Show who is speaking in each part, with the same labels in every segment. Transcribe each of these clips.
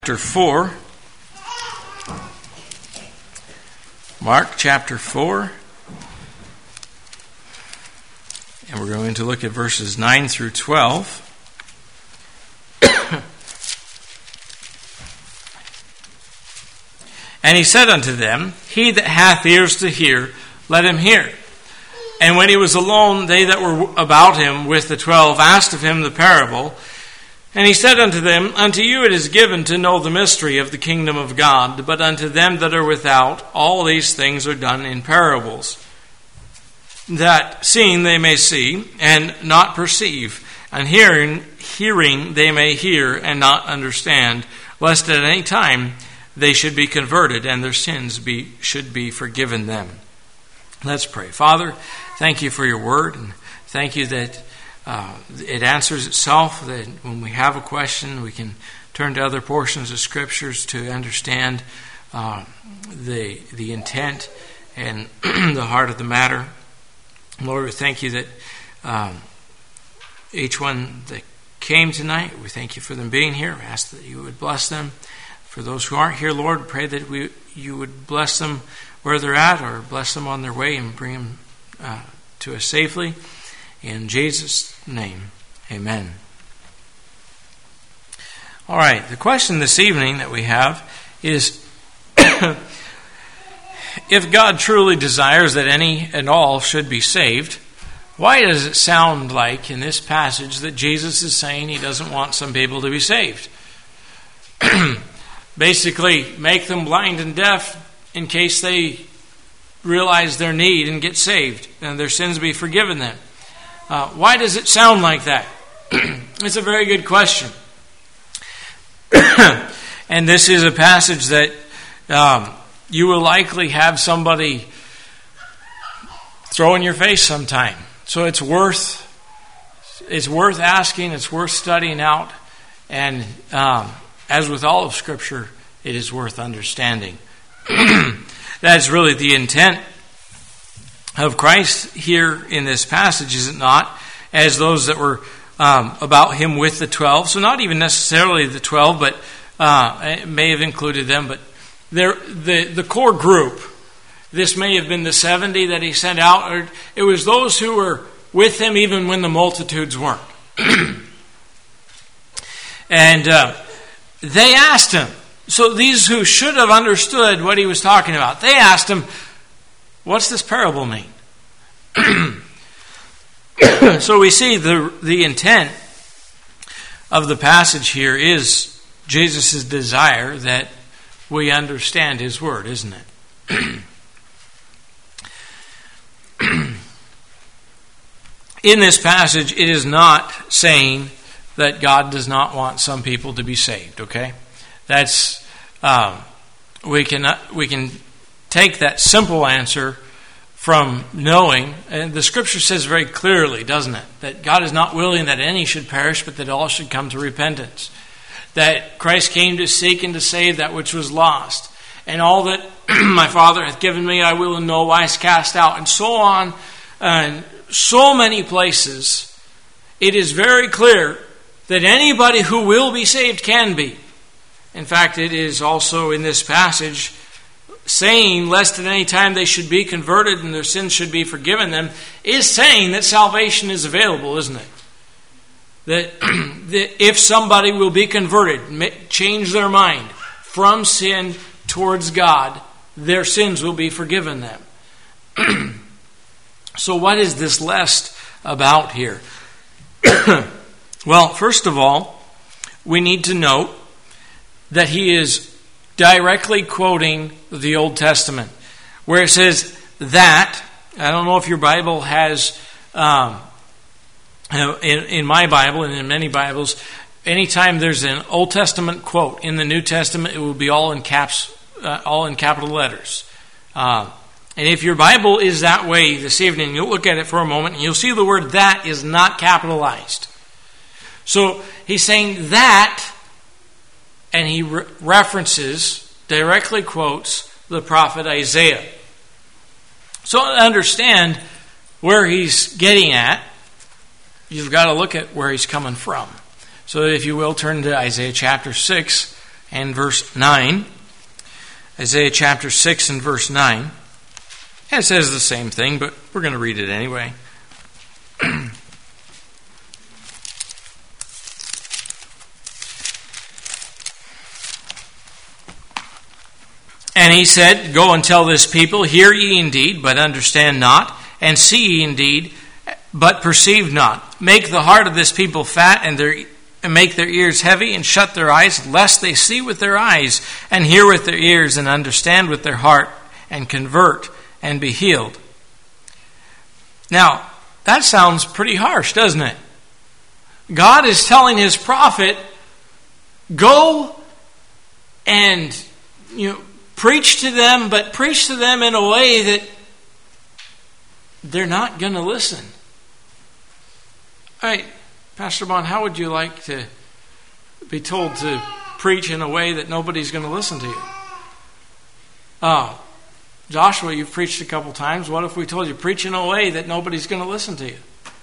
Speaker 1: Chapter 4. Mark chapter 4. And we're going to look at verses 9 through 12. And he said unto them, He that hath ears to hear, let him hear. And when he was alone, they that were about him with the 12 asked of him the parable. And he said unto them, Unto you it is given to know the mystery of the kingdom of God, but unto them that are without, all these things are done in parables, that seeing they may see, and not perceive, and hearing they may hear, and not understand, lest at any time they should be converted, and their sins should be forgiven them. Let's pray. Father, thank you for your word, and thank you that it answers itself, that when we have a question, we can turn to other portions of Scriptures to understand the intent and the heart of the matter. Lord, we thank you that each one that came tonight, we thank you for them being here. We ask that you would bless them. For those who aren't here, Lord, we pray that you would bless them where they're at, or bless them on their way and bring them to us safely. In Jesus' name, amen. All right, the question this evening that we have is, if God truly desires that any and all should be saved, why does it sound like in this passage that Jesus is saying he doesn't want some people to be saved? Basically, make them blind and deaf in case they realize their need and get saved, and their sins be forgiven them. Why does it sound like that? It's a very good question. And this is a passage that you will likely have somebody throw in your face sometime. So it's worth asking, it's worth studying out, and as with all of Scripture, it is worth understanding. That's really the intent of Christ here in this passage, is it not? As those that were about him with the 12. So not even necessarily the 12, but it may have included them. But the core group, this may have been the 70 that he sent out. Or it was those who were with him even when the multitudes weren't. And they asked him. So these who should have understood what he was talking about, they asked him, what's this parable mean? So we see the intent of the passage here is Jesus' desire that we understand his word, isn't it? In this passage, it is not saying that God does not want some people to be saved, okay? That's we can take that simple answer from knowing, and the Scripture says very clearly, doesn't it, that God is not willing that any should perish, but that all should come to repentance. That Christ came to seek and to save that which was lost. And all that my Father hath given me, I will in no wise cast out. And so on, and so many places, it is very clear that anybody who will be saved can be. In fact, it is also in this passage saying, lest at any time they should be converted and their sins should be forgiven them, is saying that salvation is available, isn't it? That if somebody will be converted, change their mind from sin towards God, their sins will be forgiven them. So what is this lest about here? Well, first of all, we need to note that he is directly quoting the Old Testament, where it says that. I don't know if your Bible has, in my Bible and in many Bibles, anytime there's an Old Testament quote in the New Testament, it will be all in caps, all in capital letters. And if your Bible is that way this evening, you'll look at it for a moment and you'll see the word that is not capitalized. So he's saying that, and he directly quotes the prophet Isaiah. So to understand where he's getting at, you've got to look at where he's coming from. So if you will, turn to Isaiah chapter 6, and verse 9. Isaiah chapter 6 and verse 9. It says the same thing, but we're going to read it anyway. And he said, Go and tell this people, hear ye indeed, but understand not, and see ye indeed, but perceive not. Make the heart of this people fat, and make their ears heavy, and shut their eyes, lest they see with their eyes, and hear with their ears, and understand with their heart, and convert, and be healed. Now, that sounds pretty harsh, doesn't it? God is telling his prophet, go and preach to them, but preach to them in a way that they're not going to listen. All right, Pastor Bond, how would you like to be told to preach in a way that nobody's going to listen to you? Oh, Joshua, you've preached a couple times. What if we told you preach in a way that nobody's going to listen to you?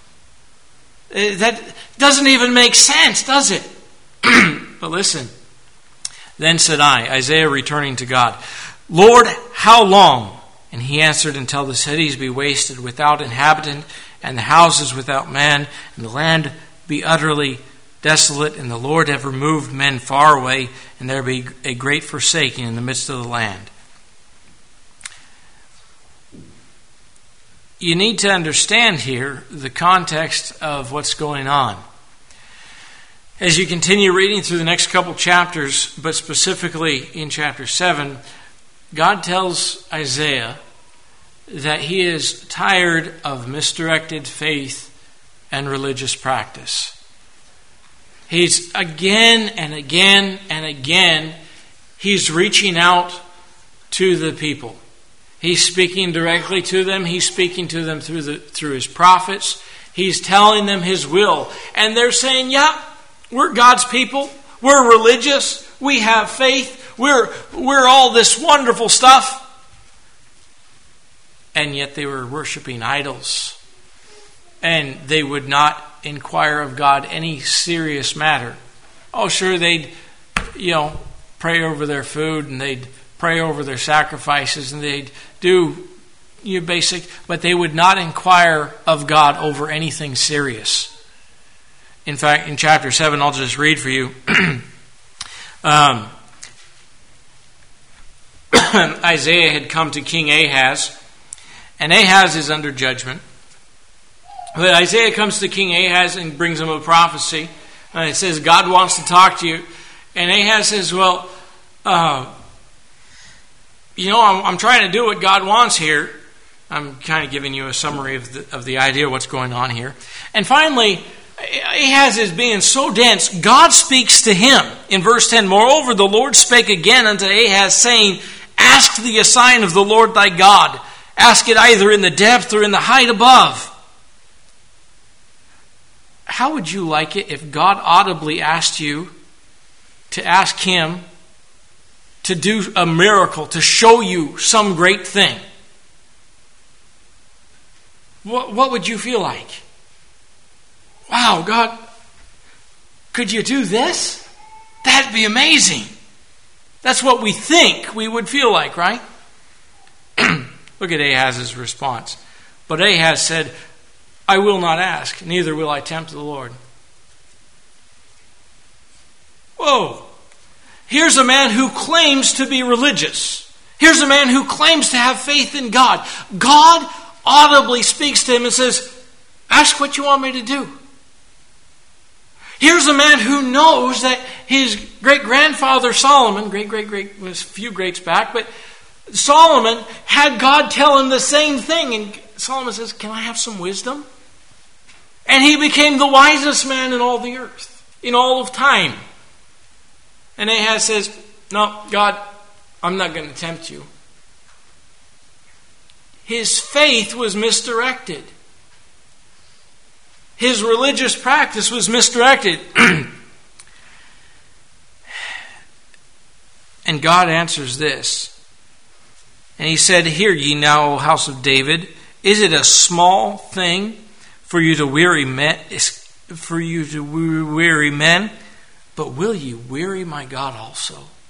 Speaker 1: That doesn't even make sense, does it? But listen. Then said I, Isaiah returning to God, Lord, how long? And he answered, until the cities be wasted without inhabitant, and the houses without man, and the land be utterly desolate, and the Lord have removed men far away, and there be a great forsaking in the midst of the land. You need to understand here the context of what's going on. As you continue reading through the next couple chapters, but specifically in chapter 7, God tells Isaiah that he is tired of misdirected faith and religious practice. He's again and again and again, he's reaching out to the people. He's speaking directly to them. He's speaking to them through his prophets. He's telling them his will. And they're saying, yeah, we're God's people. We're religious. We have faith. We're all this wonderful stuff. And yet they were worshiping idols. And they would not inquire of God any serious matter. Oh, sure, they'd, pray over their food, and they'd pray over their sacrifices, and they'd do basic, but they would not inquire of God over anything serious. In fact, in chapter 7, I'll just read for you. Isaiah had come to King Ahaz, and Ahaz is under judgment. But Isaiah comes to King Ahaz and brings him a prophecy. And it says, God wants to talk to you. And Ahaz says, well, I'm trying to do what God wants here. I'm kind of giving you a summary of the idea of what's going on here. And finally, Ahaz is being so dense, God speaks to him. In verse 10, Moreover, the Lord spake again unto Ahaz, saying, Ask thee a sign of the Lord thy God. Ask it either in the depth or in the height above. How would you like it if God audibly asked you to ask him to do a miracle, to show you some great thing? What would you feel like? Wow, God, could you do this? That'd be amazing. That's what we think we would feel like, right? Look at Ahaz's response. But Ahaz said, I will not ask, neither will I tempt the Lord. Whoa. Here's a man who claims to be religious. Here's a man who claims to have faith in God. God audibly speaks to him and says, ask what you want me to do. Here's a man who knows that his great-grandfather Solomon, great was a few greats back, but Solomon had God tell him the same thing. And Solomon says, can I have some wisdom? And he became the wisest man in all the earth, in all of time. And Ahaz says, no, God, I'm not going to tempt you. His faith was misdirected. His religious practice was misdirected. And God answers this. And he said, Hear ye now, O house of David, is it a small thing for you to weary men? But will you weary my God also?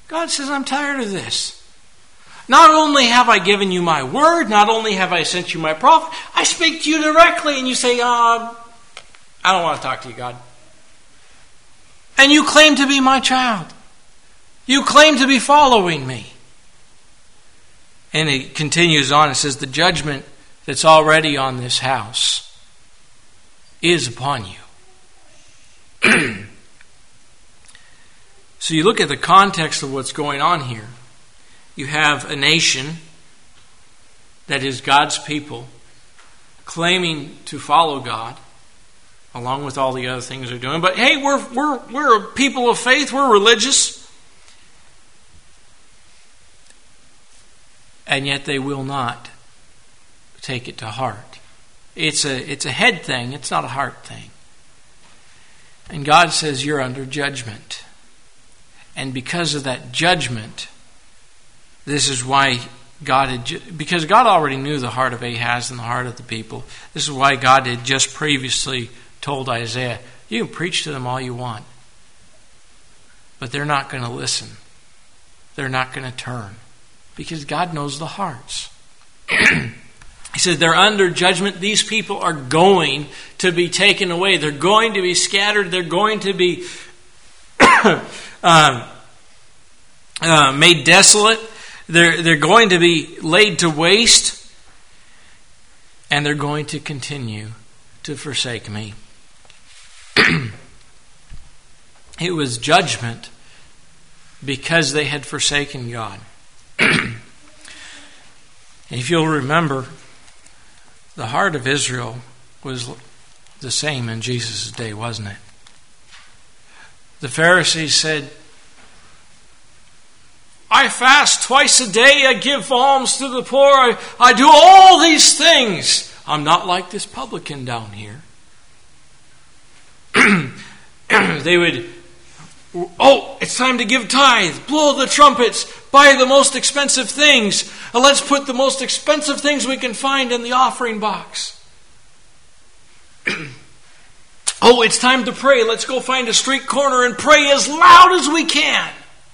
Speaker 1: God says, I'm tired of this. Not only have I given you my word, not only have I sent you my prophet, I speak to you directly, and you say, I don't want to talk to you, God. And you claim to be my child. You claim to be following me. And it continues on. It says, the judgment that's already on this house is upon you. So you look at the context of what's going on here. You have a nation that is God's people claiming to follow God, along with all the other things they're doing. But hey, we're a people of faith. We're religious. And yet they will not take it to heart. It's a head thing. It's not a heart thing. And God says you're under judgment. And because of that judgment, this is why because God already knew the heart of Ahaz and the heart of the people. This is why God had just previously told Isaiah, you can preach to them all you want, but they're not going to listen. They're not going to turn, because God knows the hearts. He said they're under judgment. These people are going to be taken away. They're going to be scattered. They're going to be made desolate. They're going to be laid to waste, and they're going to continue to forsake me. It was judgment because they had forsaken God. If you'll remember, the heart of Israel was the same in Jesus' day, wasn't it? The Pharisees said, I fast twice a day, I give alms to the poor, I do all these things. I'm not like this publican down here. They would, it's time to give tithe, blow the trumpets, buy the most expensive things. Let's put the most expensive things we can find in the offering box. It's time to pray. Let's go find a street corner and pray as loud as we can.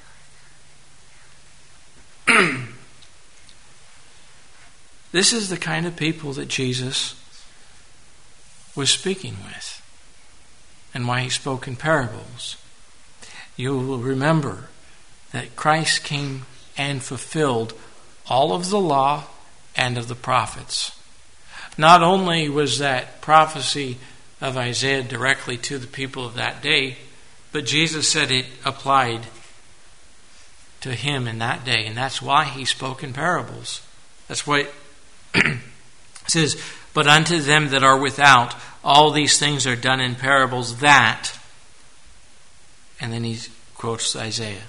Speaker 1: This is the kind of people that Jesus was speaking with, and why he spoke in parables. You will remember that Christ came and fulfilled all of the law and of the prophets. Not only was that prophecy of Isaiah directly to the people of that day, but Jesus said it applied to him in that day, and that's why he spoke in parables. That's why it says, but unto them that are without, all these things are done in parables, that, and then he quotes Isaiah.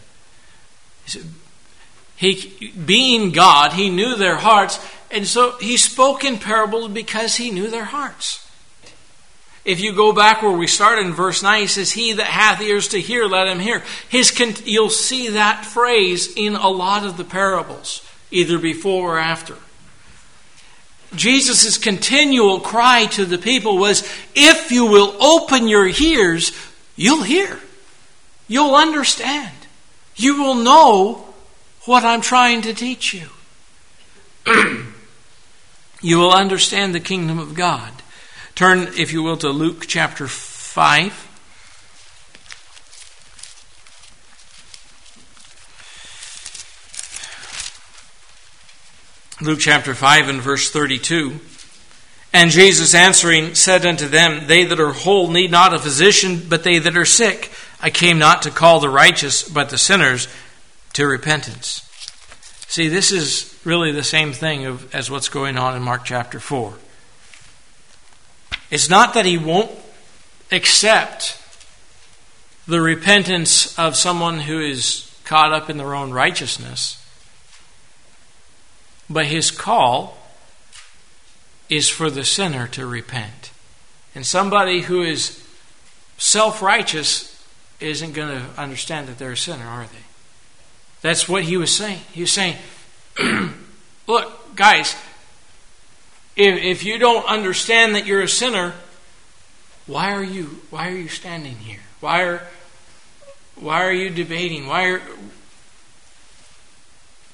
Speaker 1: He, being God, he knew their hearts, and so he spoke in parables because he knew their hearts. If you go back where we started in verse 9, he says, he that hath ears to hear, let him hear. You'll see that phrase in a lot of the parables, either before or after. Jesus' continual cry to the people was, if you will open your ears, you'll hear. You'll understand. You will know what I'm trying to teach you. You will understand the kingdom of God. Turn, if you will, to Luke chapter 5. Luke chapter 5 and verse 32. And Jesus answering said unto them, they that are whole need not a physician, but they that are sick. I came not to call the righteous, but the sinners to repentance. See, this is really the same thing as what's going on in Mark chapter 4. It's not that he won't accept the repentance of someone who is caught up in their own righteousness, but his call is for the sinner to repent. And somebody who is self-righteous isn't going to understand that they're a sinner, are they? That's what he was saying. He was saying, look, guys, if you don't understand that you're a sinner, why are you standing here? Why are you debating?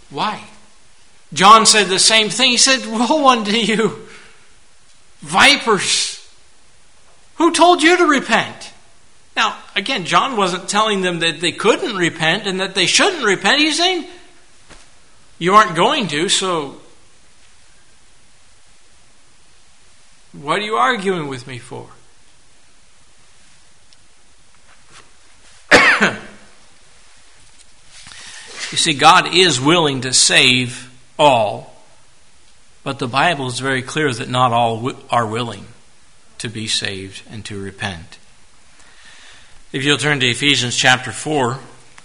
Speaker 1: Why? John said the same thing. He said, woe unto you, vipers! Who told you to repent? Now, again, John wasn't telling them that they couldn't repent and that they shouldn't repent. He's saying, you aren't going to, so what are you arguing with me for? You see, God is willing to save all, but the Bible is very clear that not all are willing to be saved and to repent. If you'll turn to Ephesians chapter 4,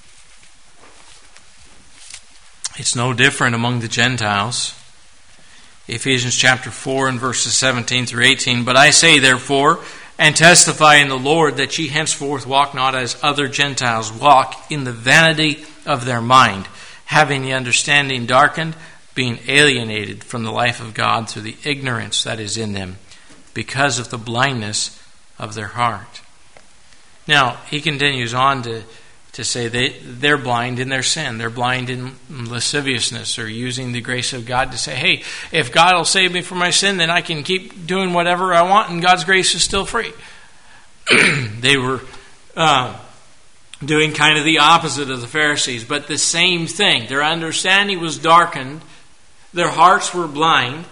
Speaker 1: it's no different among the Gentiles. Ephesians chapter 4 and verses 17 through 18. But I say therefore, and testify in the Lord, that ye henceforth walk not as other Gentiles walk, in the vanity of their mind, having the understanding darkened, being alienated from the life of God through the ignorance that is in them, because of the blindness of their heart. Now, he continues on to say they're blind in their sin. They're blind in lasciviousness, or using the grace of God to say, hey, if God will save me from my sin, then I can keep doing whatever I want and God's grace is still free. They were doing kind of the opposite of the Pharisees, but the same thing. Their understanding was darkened. Their hearts were blind.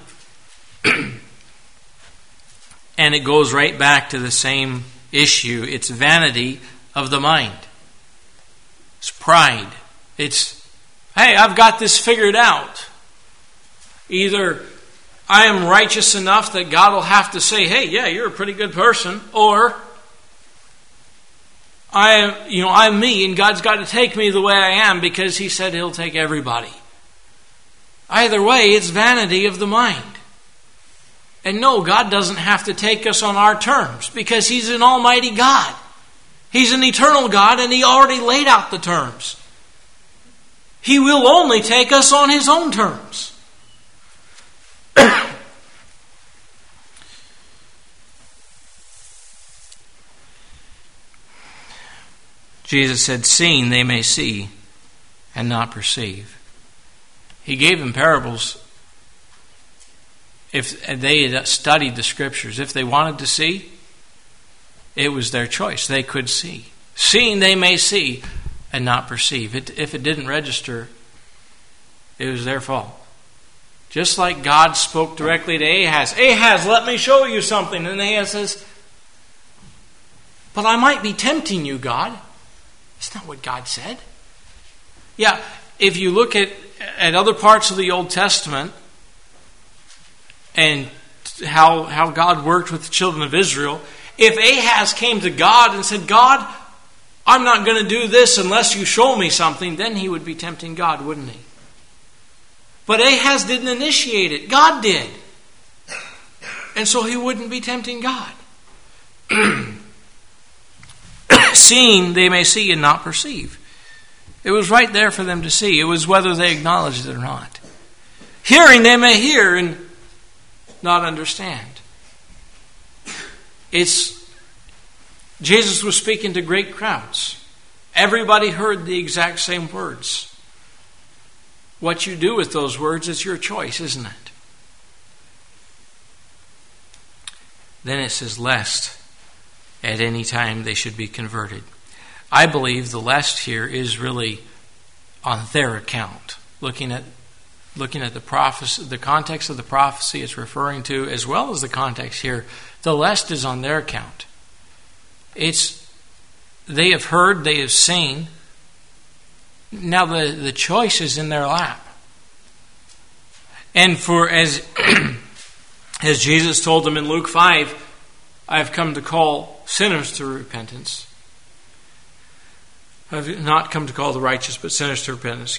Speaker 1: And it goes right back to the same issue. It's vanity of the mind. It's pride. It's, hey, I've got this figured out. Either I am righteous enough that God will have to say, hey, yeah, you're a pretty good person, or I'm me and God's got to take me the way I am because He said He'll take everybody. Either way, it's vanity of the mind. And no, God doesn't have to take us on our terms because He's an almighty God. He's an eternal God and He already laid out the terms. He will only take us on His own terms. Jesus said, seeing they may see and not perceive. He gave them parables. If they had studied the Scriptures, if they wanted to see, it was their choice. They could see. Seeing they may see and not perceive. If it didn't register, it was their fault. Just like God spoke directly to Ahaz. Ahaz, let me show you something. And Ahaz says, but I might be tempting you, God. That's not what God said. Yeah, if you look at other parts of the Old Testament, and how God worked with the children of Israel, if Ahaz came to God and said, God, I'm not going to do this unless you show me something, then he would be tempting God, wouldn't he? But Ahaz didn't initiate it. God did. And so he wouldn't be tempting God. Seeing they may see and not perceive. It was right there for them to see. It was whether they acknowledged it or not. Hearing they may hear and not understand. Jesus was speaking to great crowds. Everybody heard the exact same words. What you do with those words is your choice, isn't it? Then it says, lest at any time they should be converted. I believe the lest here is really on their account. Looking at the prophecy, the context of the prophecy it's referring to, as well as the context here, the lest is on their account. They have heard, they have seen. Now the choice is in their lap. And as Jesus told them in Luke 5, I have come to call sinners to repentance. I have not come to call the righteous, but sinners to repentance,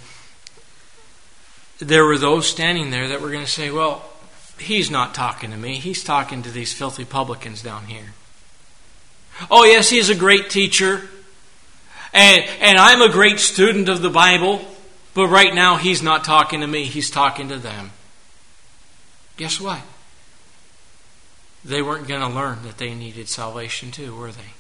Speaker 1: There were those standing there that were going to say, well, he's not talking to me. He's talking to these filthy publicans down here. Oh, yes, he's a great teacher. And I'm a great student of the Bible. But right now, he's not talking to me. He's talking to them. Guess what? They weren't going to learn that they needed salvation too, were they?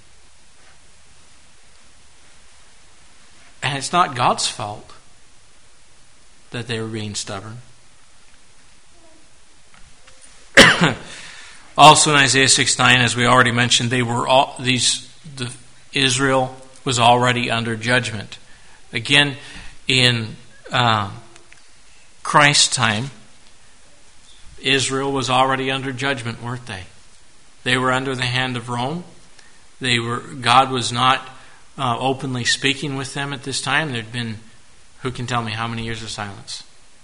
Speaker 1: And it's not God's fault that they were being stubborn. Also in Isaiah 6:9, as we already mentioned, Israel was already under judgment. Again, in Christ's time, Israel was already under judgment, weren't they? They were under the hand of Rome. God was not openly speaking with them at this time. There'd been, who can tell me how many years of silence?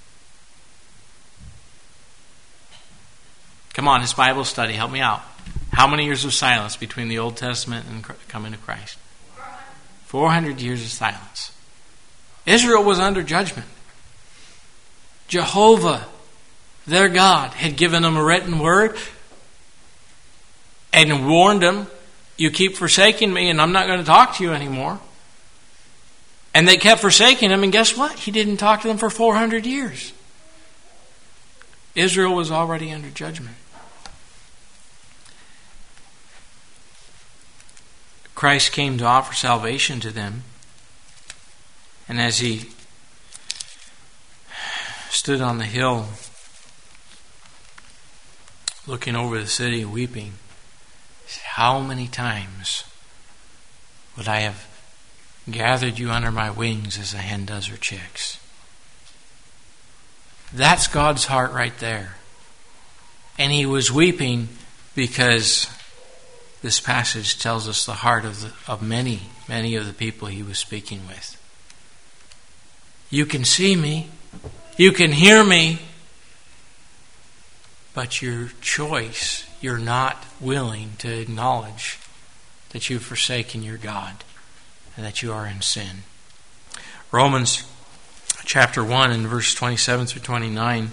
Speaker 1: Come on, it's Bible study. Help me out. How many years of silence between the Old Testament and coming to Christ? 400 years of silence. Israel was under judgment. Jehovah, their God, had given them a written word and warned them, you keep forsaking me and I'm not going to talk to you anymore. And they kept forsaking him, and guess what? He didn't talk to them for 400 years. Israel was already under judgment. Christ came to offer salvation to them. And as he stood on the hill, looking over the city, weeping, he said, how many times would I have gathered you under my wings as a hen does her chicks? That's God's heart right there. And he was weeping because this passage tells us the heart of many of the people he was speaking with. You can see me, you can hear me, but your choice, you're not willing to acknowledge that you've forsaken your God and that you are in sin. Romans chapter 1 and verse 27 through 29.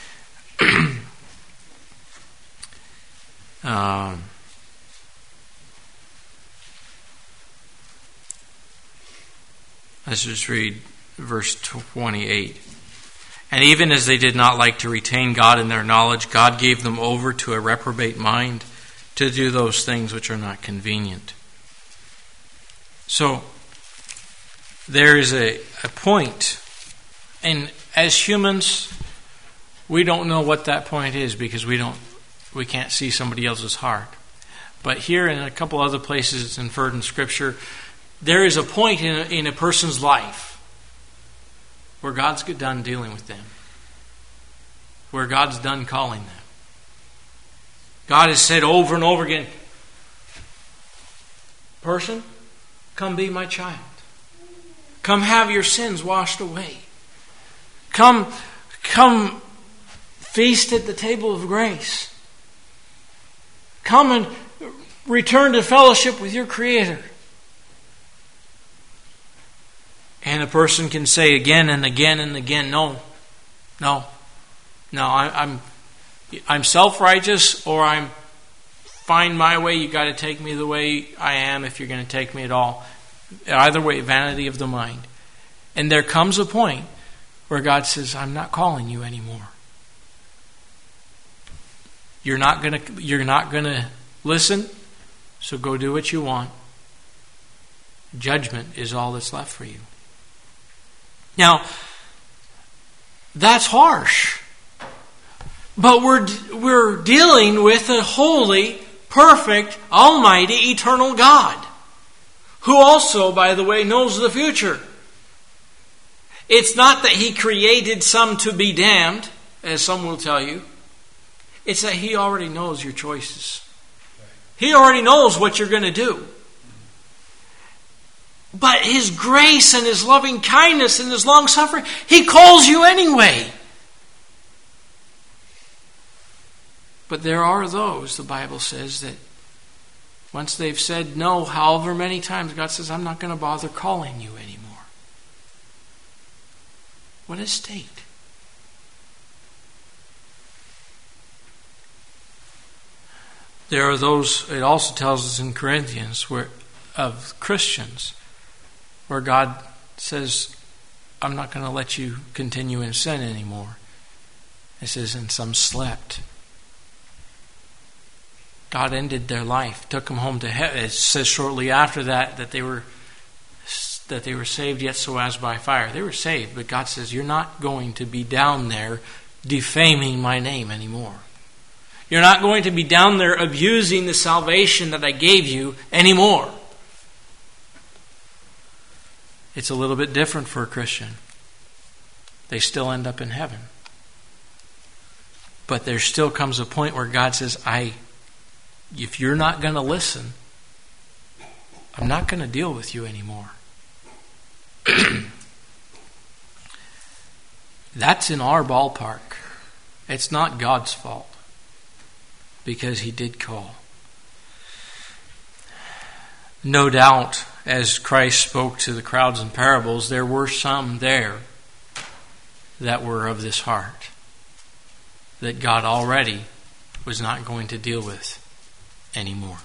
Speaker 1: Let's just read verse 28. And even as they did not like to retain God in their knowledge, God gave them over to a reprobate mind to do those things which are not convenient. So, there is a point. And as humans, we don't know what that point is because we can't see somebody else's heart. But here and in a couple other places it's inferred in Scripture, there is a point in a person's life where God's done dealing with them, where God's done calling them. God has said over and over again, person, come be my child. Come have your sins washed away. Come feast at the table of grace. Come and return to fellowship with your Creator. And a person can say again and again and again, no, I'm self-righteous, or I'm find my way. You got to take me the way I am if you're going to take me at all. Either way, vanity of the mind. And there comes a point where God says, I'm not calling you anymore. You're not going to listen, so go do what you want. Judgment is all that's left for you. Now, that's harsh. But we're dealing with a holy, perfect, almighty, eternal God, who also, by the way, knows the future. It's not that He created some to be damned, as some will tell you. It's that He already knows your choices. He already knows what you're going to do. But His grace and His loving kindness and His long suffering, He calls you anyway. But there are those, the Bible says, that once they've said no, however many times, God says, I'm not going to bother calling you anymore. What a state. There are those, it also tells us in Corinthians, of Christians, where God says, I'm not going to let you continue in sin anymore. It says, and some slept. God ended their life, took them home to heaven. It says shortly after that they were that they were saved yet so as by fire. They were saved, but God says, you're not going to be down there defaming my name anymore. You're not going to be down there abusing the salvation that I gave you anymore. It's a little bit different for a Christian. They still end up in heaven. But there still comes a point where God says, if you're not going to listen, I'm not going to deal with you anymore. That's in our ballpark. It's not God's fault, because He did call. No doubt, as Christ spoke to the crowds in parables, there were some there that were of this heart that God already was not going to deal with anymore.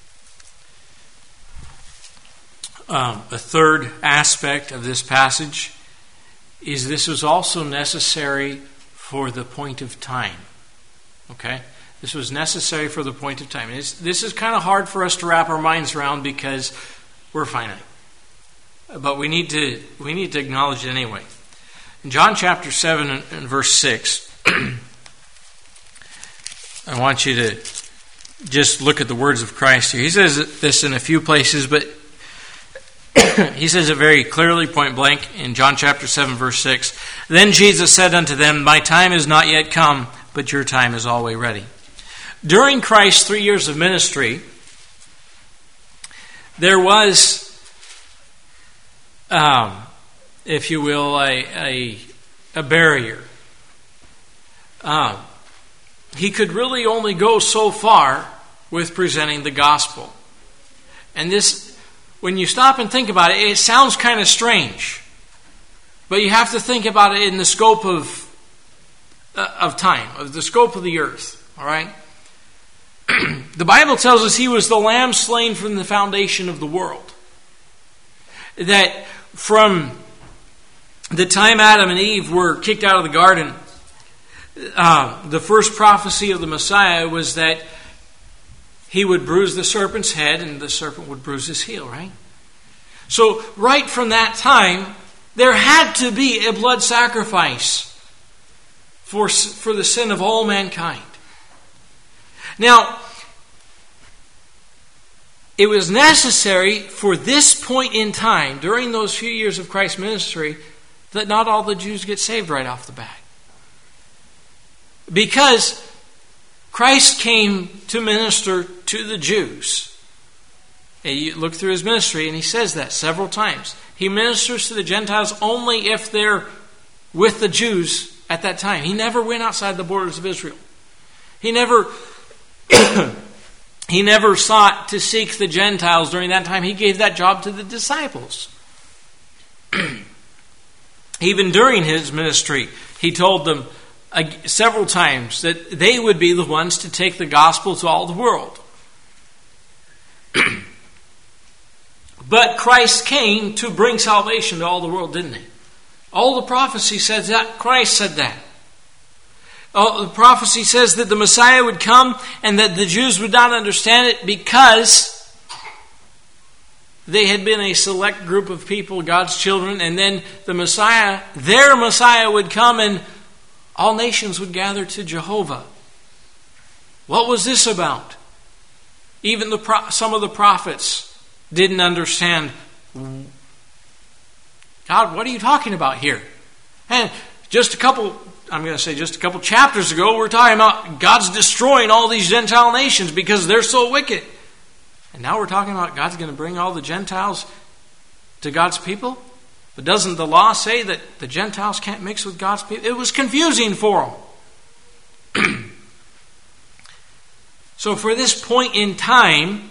Speaker 1: A third aspect of this passage is this was also necessary for the point of time. Okay? This was necessary for the point of time. This is kind of hard for us to wrap our minds around because we're finite. But we need to acknowledge it anyway. In John chapter 7 and verse 6, I want you to just look at the words of Christ here. He says this in a few places, but he says it very clearly, point blank, in John chapter 7, verse 6. Then Jesus said unto them, my time is not yet come, but your time is always ready. During Christ's 3 years of ministry, there was, if you will, a barrier. He could really only go so far with presenting the gospel. And this, when you stop and think about it, it sounds kind of strange. But you have to think about it in the scope of time, of the scope of the earth. All right? The Bible tells us He was the lamb slain from the foundation of the world. That from the time Adam and Eve were kicked out of the garden, the first prophecy of the Messiah was that He would bruise the serpent's head and the serpent would bruise his heel, right? So right from that time, there had to be a blood sacrifice for the sin of all mankind. Now, it was necessary for this point in time, during those few years of Christ's ministry, that not all the Jews get saved right off the bat. Because Christ came to minister to the Jews. And you look through His ministry and He says that several times. He ministers to the Gentiles only if they're with the Jews at that time. He never went outside the borders of Israel. He never sought to seek the Gentiles during that time. He gave that job to the disciples. Even during His ministry, He told them several times that they would be the ones to take the gospel to all the world. But Christ came to bring salvation to all the world, didn't He? All the prophecy says that. Christ said that. The prophecy says that the Messiah would come and that the Jews would not understand it because they had been a select group of people, God's children, and then the Messiah, their Messiah, would come and all nations would gather to Jehovah. What was this about? Even some of the prophets didn't understand. God, what are you talking about here? And just a couple chapters ago, we're talking about God's destroying all these Gentile nations because they're so wicked. And now we're talking about God's going to bring all the Gentiles to God's people? But doesn't the law say that the Gentiles can't mix with God's people? It was confusing for them. So for this point in time,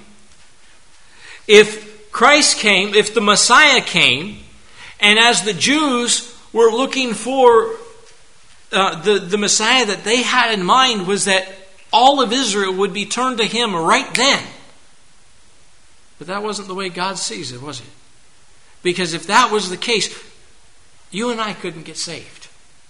Speaker 1: if Christ came, if the Messiah came, and as the Jews were looking for the Messiah that they had in mind was that all of Israel would be turned to Him right then. But that wasn't the way God sees it, was it? Because if that was the case, you and I couldn't get saved.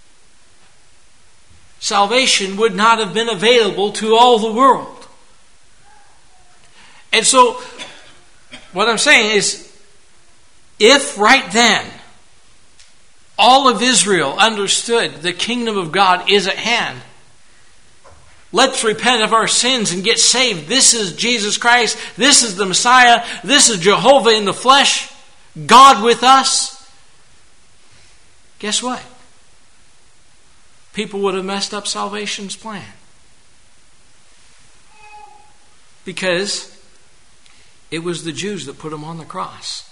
Speaker 1: Salvation would not have been available to all the world. And so, what I'm saying is, If right then all of Israel understood the kingdom of God is at hand, let's repent of our sins and get saved. This is Jesus Christ. This is the Messiah. This is Jehovah in the flesh. God with us. Guess what? People would have messed up salvation's plan. Because it was the Jews that put him on the cross.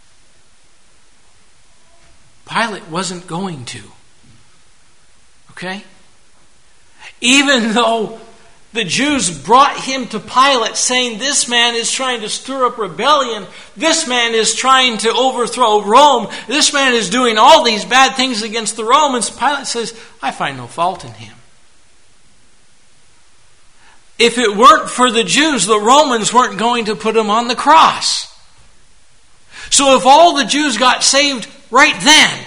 Speaker 1: Pilate wasn't going to. Okay? Even though the Jews brought him to Pilate saying, this man is trying to stir up rebellion, this man is trying to overthrow Rome, this man is doing all these bad things against the Romans, Pilate says, I find no fault in him. If it weren't for the Jews, the Romans weren't going to put him on the cross. So if all the Jews got saved right then,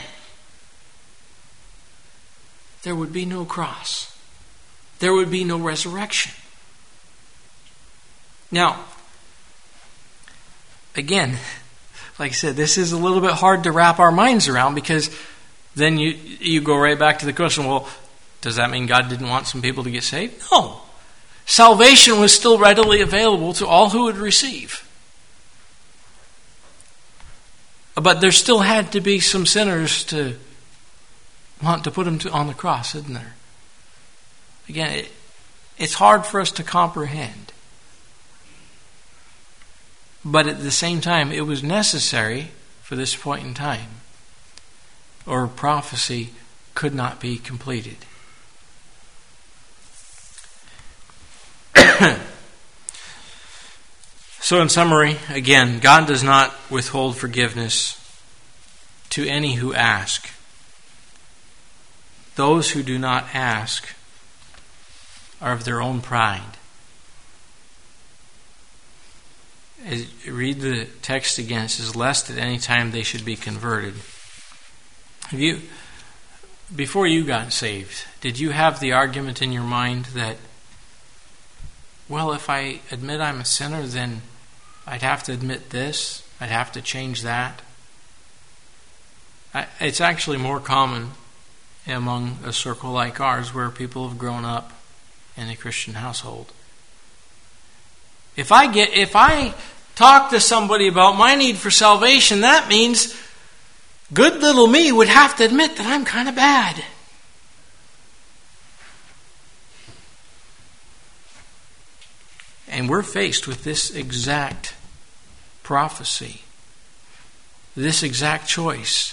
Speaker 1: there would be no cross. There would be no resurrection. Now, again, like I said, this is a little bit hard to wrap our minds around, because then you go right back to the question, well, does that mean God didn't want some people to get saved? No. Salvation was still readily available to all who would receive. But there still had to be some sinners to want to put him on the cross, isn't there? Again, it's hard for us to comprehend. But at the same time, it was necessary for this point in time, or prophecy could not be completed. So in summary, again, God does not withhold forgiveness to any who ask. Those who do not ask are of their own pride. As you read the text again, it says, lest at any time they should be converted. Before you got saved, did you have the argument in your mind that, well, if I admit I'm a sinner, then I'd have to admit this, I'd have to change that? It's actually more common among a circle like ours, where people have grown up in a Christian household. If I talk to somebody about my need for salvation, that means good little me would have to admit that I'm kind of bad. And we're faced with this exact prophecy, this exact choice.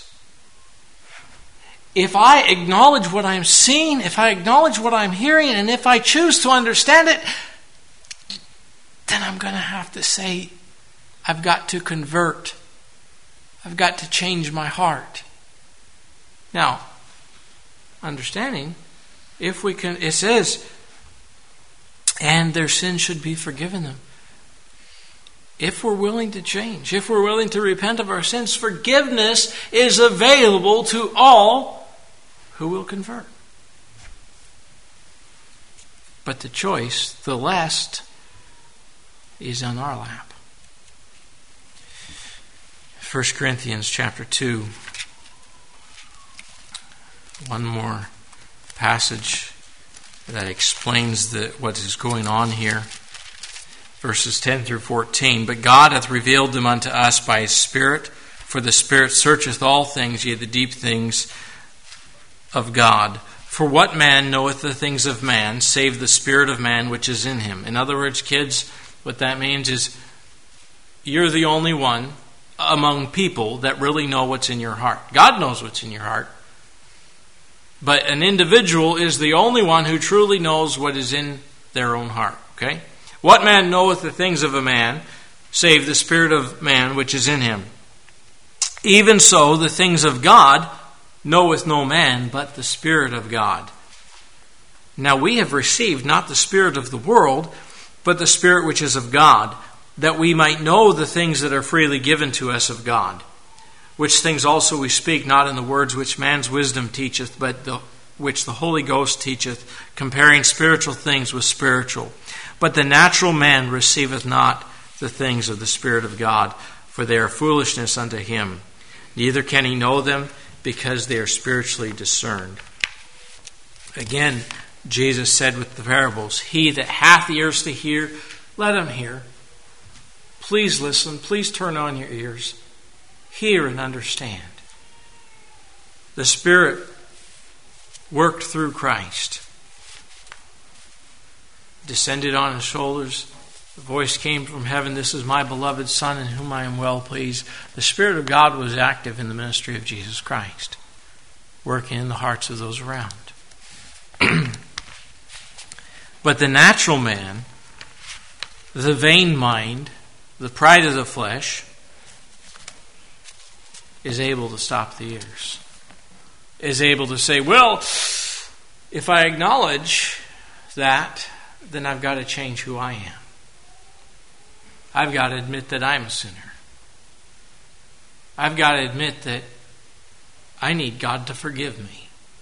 Speaker 1: If I acknowledge what I'm seeing, if I acknowledge what I'm hearing, and if I choose to understand it, then I'm going to have to say, I've got to convert. I've got to change my heart. Now, understanding, if we can, it says, and their sins should be forgiven them. If we're willing to change, if we're willing to repent of our sins, forgiveness is available to all who will convert. But the choice, the last, is on our lap. 1 Corinthians chapter 2. One more passage that explains what is going on here. Verses 10 through 14. But God hath revealed them unto us by His Spirit, for the Spirit searcheth all things, yea, the deep things of God. For what man knoweth the things of man, save the spirit of man which is in him? In other words, kids, what that means is you're the only one among people that really know what's in your heart. God knows what's in your heart. But an individual is the only one who truly knows what is in their own heart. Okay? What man knoweth the things of a man, save the spirit of man which is in him? Even so, the things of God knoweth no man, but the Spirit of God. Now we have received not the spirit of the world, but the Spirit which is of God, that we might know the things that are freely given to us of God. Which things also we speak, not in the words which man's wisdom teacheth, but which the Holy Ghost teacheth, comparing spiritual things with spiritual. But the natural man receiveth not the things of the Spirit of God, for they are foolishness unto him. neither can he know them because they are spiritually discerned. Again, Jesus said with the parables, he that hath ears to hear, let him hear. Please listen. Please turn on your ears. Hear and understand. The Spirit worked through Christ. Descended on his shoulders. The voice came from heaven, this is my beloved Son in whom I am well pleased. The Spirit of God was active in the ministry of Jesus Christ, working in the hearts of those around. But the natural man, the vain mind, the pride of the flesh, is able to stop the ears. Is able to say, well, if I acknowledge that, then I've got to change who I am. I've got to admit that I'm a sinner. I've got to admit that I need God to forgive me.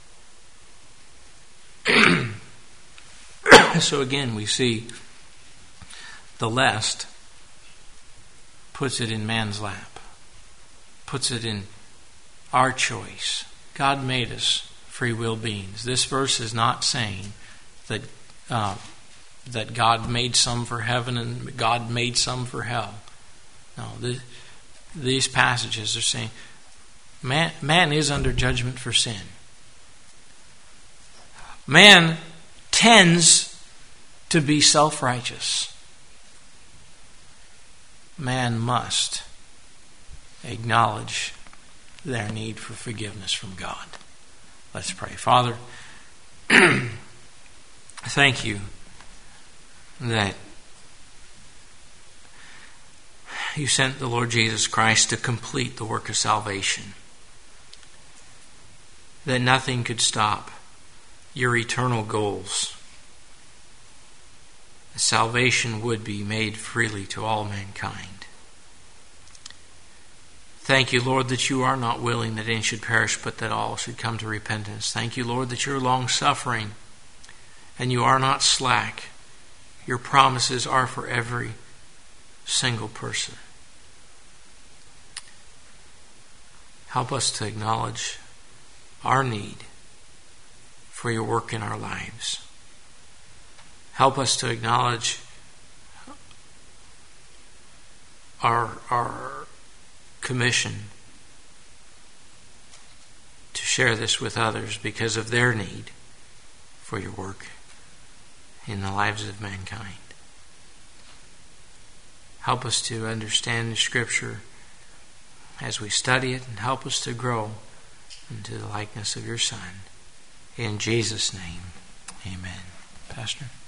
Speaker 1: So again, we see the lest puts it in man's lap, puts it in our choice. God made us free will beings. This verse is not saying that that God made some for heaven and God made some for hell. No, these passages are saying man is under judgment for sin. Man tends to be self-righteous. Man must acknowledge their need for forgiveness from God. Let's pray. Father, thank you that you sent the Lord Jesus Christ to complete the work of salvation. That nothing could stop your eternal goals. Salvation would be made freely to all mankind. Thank you, Lord, that you are not willing that any should perish, but that all should come to repentance. Thank you, Lord, that you are long-suffering and you are not slack. Your promises are for every single person. Help us to acknowledge our need for your work in our lives. Help us to acknowledge our commission to share this with others because of their need for your work in the lives of mankind. Help us to understand the Scripture as we study it, and help us to grow into the likeness of your Son. In Jesus' name, amen. Pastor?